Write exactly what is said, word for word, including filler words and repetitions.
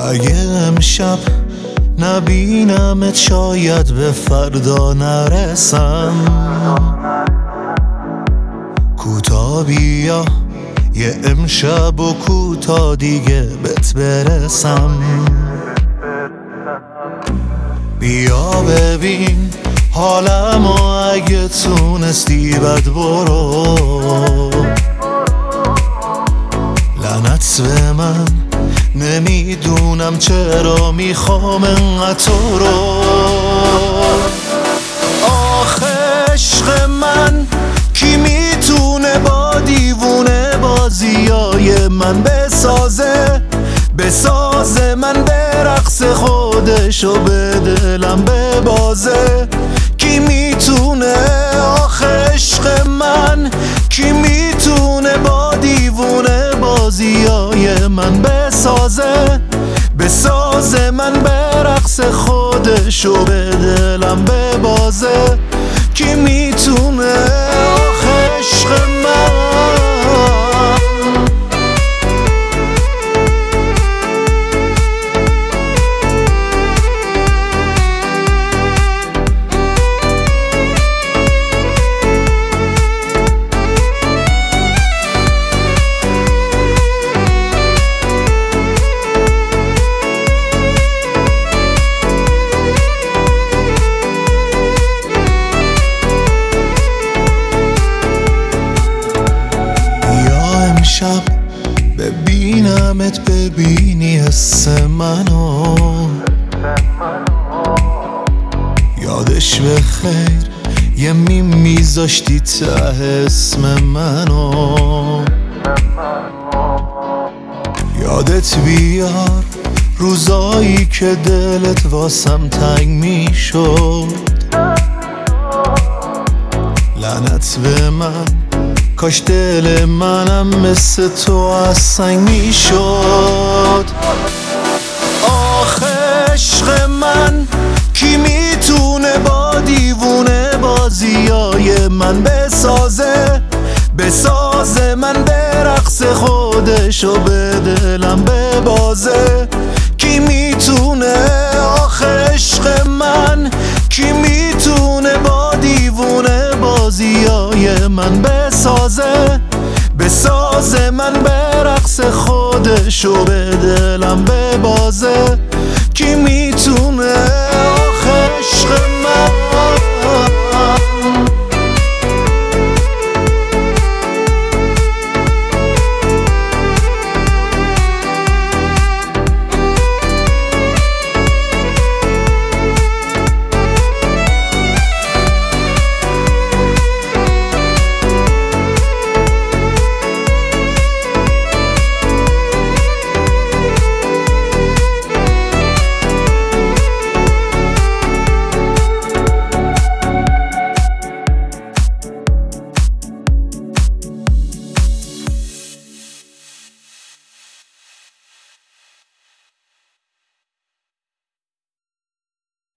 اگه امشب نبینمت شاید به فردا نرسم. کوتا بیا یه امشب و کوتا دیگه بهت برسم. بیا ببین حالمو اگه تونستی بد برو. لعنت به من نمیدونم چرا میخوام انقدر تو رو. آخه عشق من کی میتونه با دیوونه بازیای من بسازه بسازه من به رقص خودشو به دلم ببازه. کی میتونه آخه عشق من کی میتونه با دیوونه بازیای من بسازه بسازه من به رقص خودشو به دلم ببازه. کی میتونه آخه عشق من. شب ببینمت ببینی حس منو. یادش به خیر یه میم میذاشتی ته اسم منو. یادت بیار روزایی که دلت واسم تنگ میشد. لعنت به من کاش دل منم مثل تو از سنگ میشد. آخه عشق من کی میتونه با دیوونه بازیای من بسازه بسازه من به رقص خودشو به دلم ببازه. کی میتونه آخه عشق من کی میتونه با دیوونه بازیای من بسازه بسازه من به رقص خودشو به دلم ببازه. کی میتونه